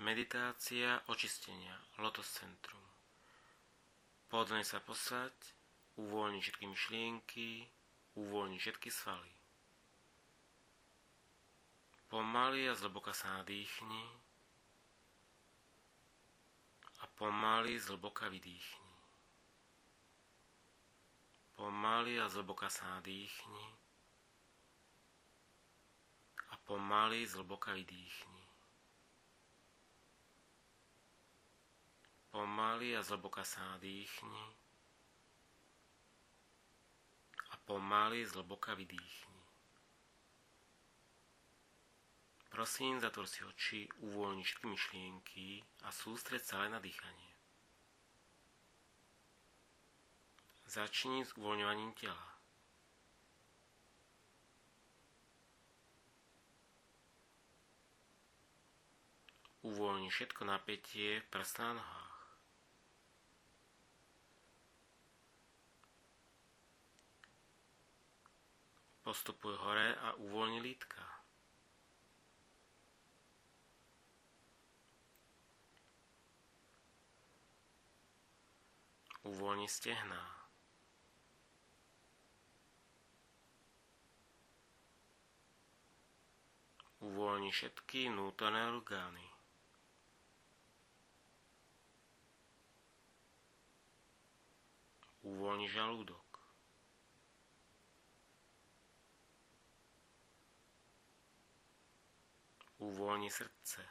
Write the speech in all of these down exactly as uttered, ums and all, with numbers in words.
Meditácia očistenia, Lotus centrum. Pohodlne sa posaď, uvoľni všetky myšlienky, uvoľni všetky svaly. Pomaly a zhlboka sa nadýchni a pomaly zhlboka vydýchni. Pomaly a zhlboka sa nadýchni a pomaly zhlboka vydýchni. Pomaly a zhlboka sa nadýchni a pomaly zhlboka vydýchni. Prosím, zatvor si oči, uvoľni všetky myšlienky a sústreď sa len na dýchanie. Začni s uvoľňovaním tela. Uvoľni všetko napätie v prstách a nohách. Postupuj hore a uvoľni lítka. Uvoľni stehná. Uvoľni všetky vnútorné orgány. Uvoľni žalúdok. Uvoľni srdce.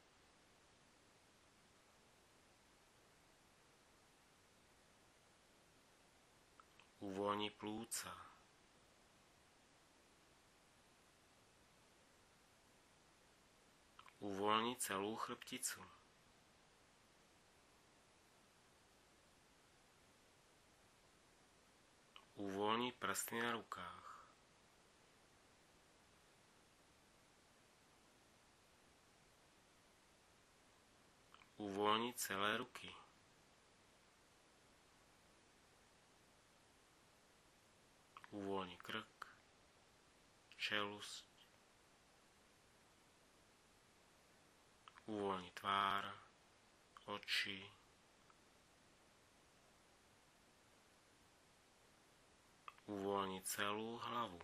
Uvoľni plúca. Uvoľni celú chrbticu. Uvoľni prsty na rukách. Uvoľni celé ruky. Uvoľni krk, čelusť. Uvoľni tvár, oči. Uvoľni celú hlavu.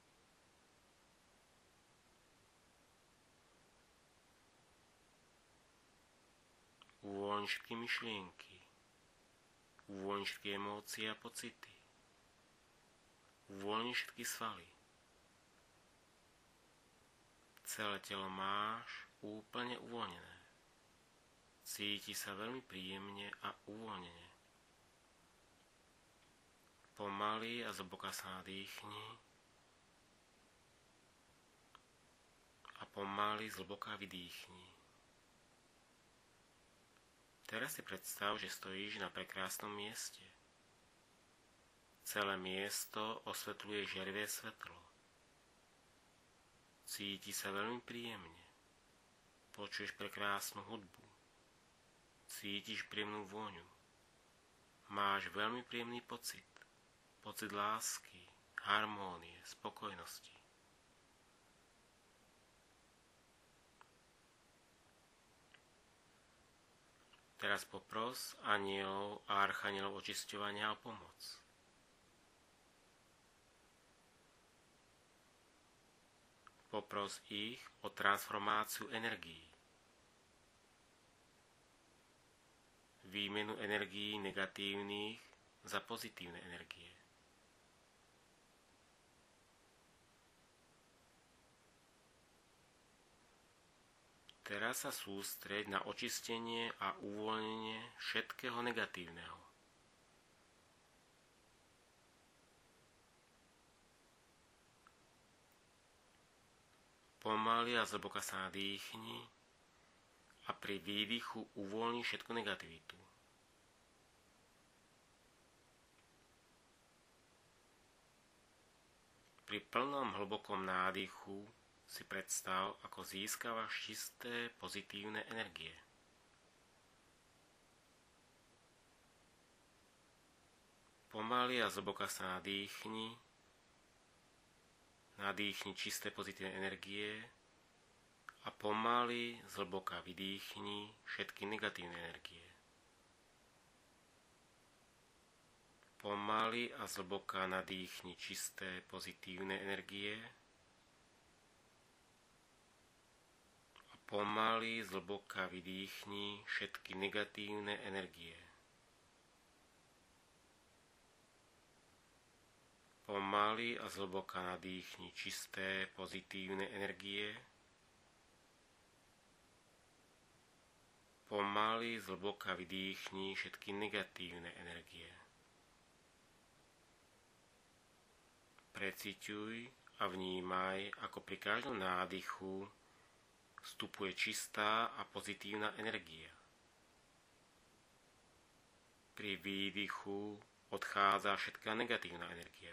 Uvoľni všetky myšlienky. Uvoľni všetky emócie a pocity. Uvoľni všetky svaly. Celé telo máš úplne uvoľnené. Cíti sa veľmi príjemne a uvoľnene. Pomaly a zhlboka sa nadýchni a pomaly zhlboka vydýchni. Teraz si predstav, že stojíš na prekrásnom mieste. Celé miesto osvetľuje žiarivé svetlo. Cíti sa veľmi príjemne. Počuješ prekrásnu hudbu. Cítiš príjemnú vôňu. Máš veľmi príjemný pocit. Pocit lásky, harmónie, spokojnosti. Teraz popros anielov a archanielov očisťovania o pomoc. Popros ich o transformáciu energií. Výmenu energií negatívnych za pozitívne energie. Teraz sa sústreď na očistenie a uvoľnenie všetkého negatívneho. Pomaly a zhlboka sa nadýchni a pri výdychu uvoľni všetku negativitu. Pri plnom hlbokom nádychu si predstav, ako získavaš čisté, pozitívne energie. Pomaly a zhlboka sa nadýchni, nadýchni čisté, pozitívne energie a pomaly zhlboka vydýchni všetky negatívne energie. Pomaly a zhlboka nadýchni čisté pozitívne energie a pomaly zhlboka vydýchni všetky negatívne energie. Pomaly a zhlboka nadýchni čisté pozitívne energie. Pomaly zhlboka vydýchni všetky negatívne energie. Preciťuj a vnímaj, ako pri každom nádychu vstupuje čistá a pozitívna energia. Pri výdychu odchádza všetká negatívna energia.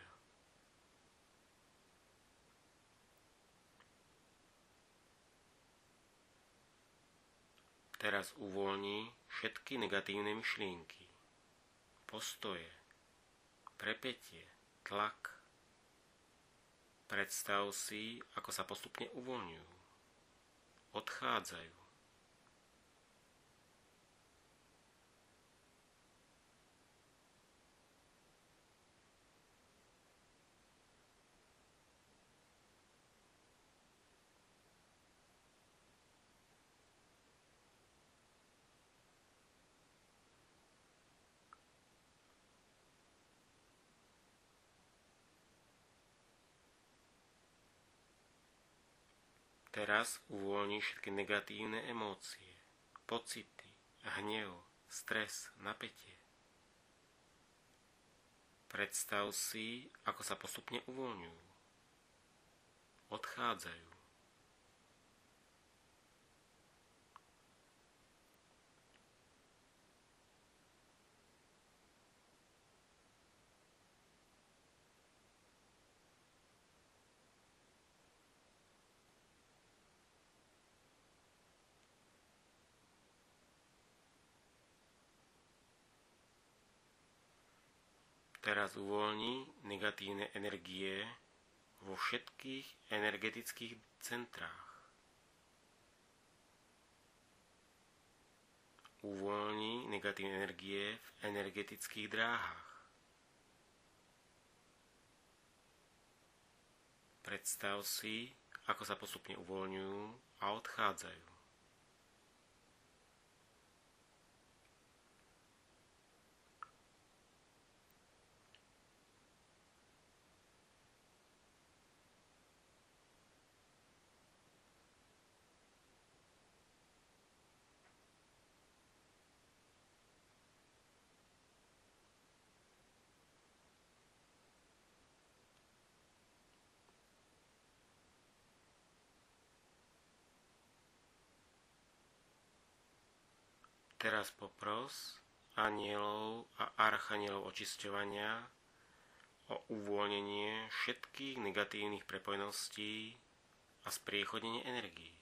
Teraz uvoľni všetky negatívne myšlienky, postoje, prepätie, tlak. Predstav si, ako sa postupne uvoľňujú, odchádzajú. Teraz uvoľni všetky negatívne emócie, pocity, hnev, stres, napätie. Predstav si, ako sa postupne uvoľňujú, odchádzajú. Teraz uvoľni negatívne energie vo všetkých energetických centrách. Uvoľni negatívne energie v energetických dráhach. Predstav si, ako sa postupne uvoľňujú a odchádzajú. Teraz popros anielov a archanielov očisťovania o uvoľnenie všetkých negatívnych prepojností a spriechodnenie energií.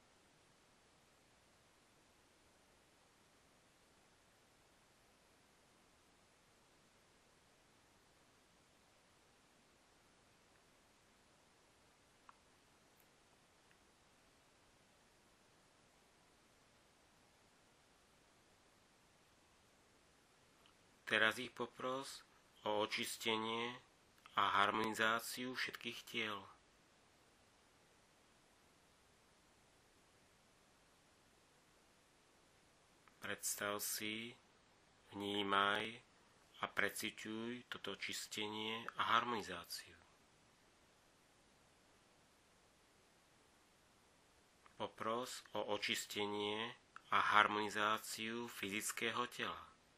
Teraz ich popros o očistenie a harmonizáciu všetkých tiel. Predstav si, vnímaj a preciťuj toto čistenie a harmonizáciu. Popros o očistenie a harmonizáciu fyzického tela.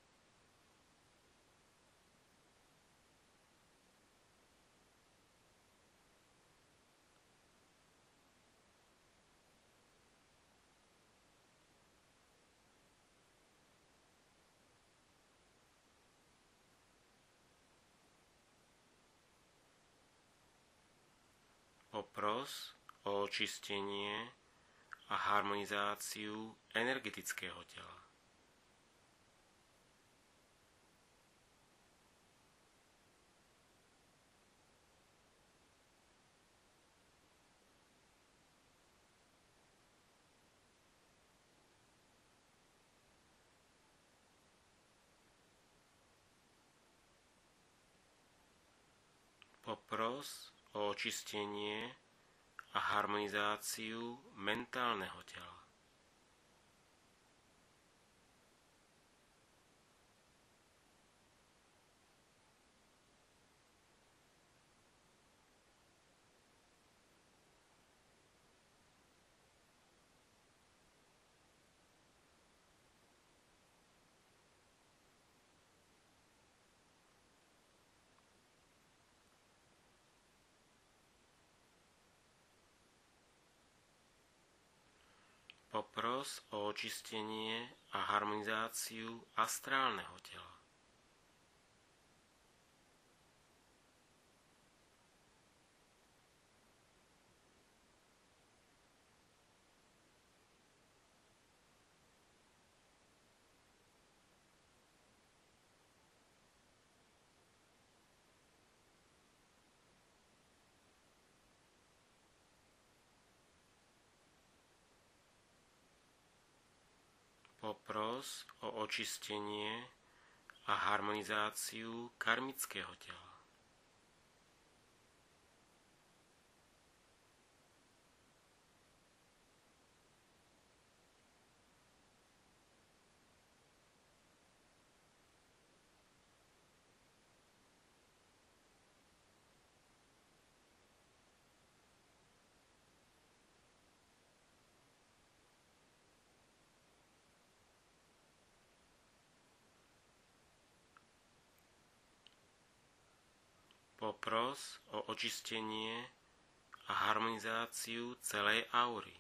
Popros o očistenie a harmonizáciu energetického tela. Popros o očistenie a harmonizáciu mentálneho tela. Popros o očistenie a harmonizáciu astrálneho tela. Popros o očistenie a harmonizáciu karmického tela. Popros o očistenie a harmonizáciu celej aury.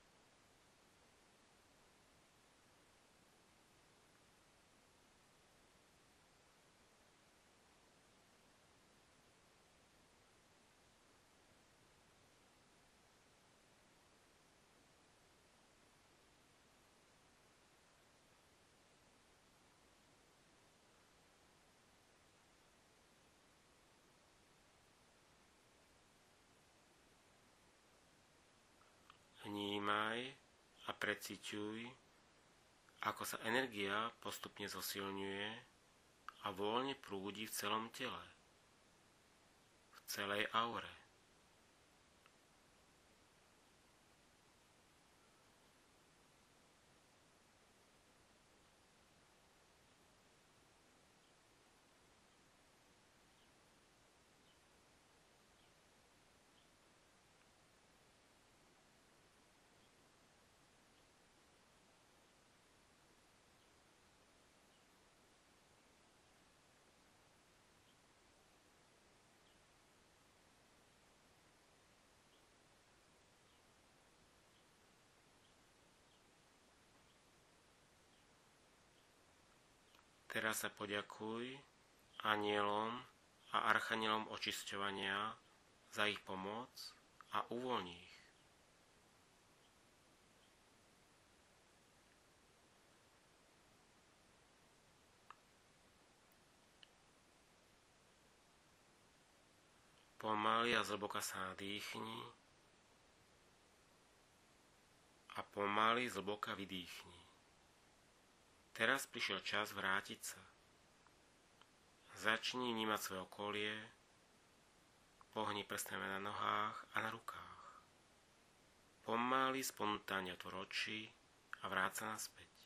Vnímaj a preciťuj, ako sa energia postupne zosilňuje a voľne prúdi v celom tele, v celej aure. Teraz sa poďakuj anielom a archanielom očisťovania za ich pomoc a uvoľni ich. Pomaly a zhlboka sa nadýchni a pomaly zhlboka vydýchni. Teraz prišiel čas vrátiť sa. Začni vnímať svoje okolie, pohni prstami na nohách a na rukách. Pomaly, spontánne otvor oči a vráť sa naspäť.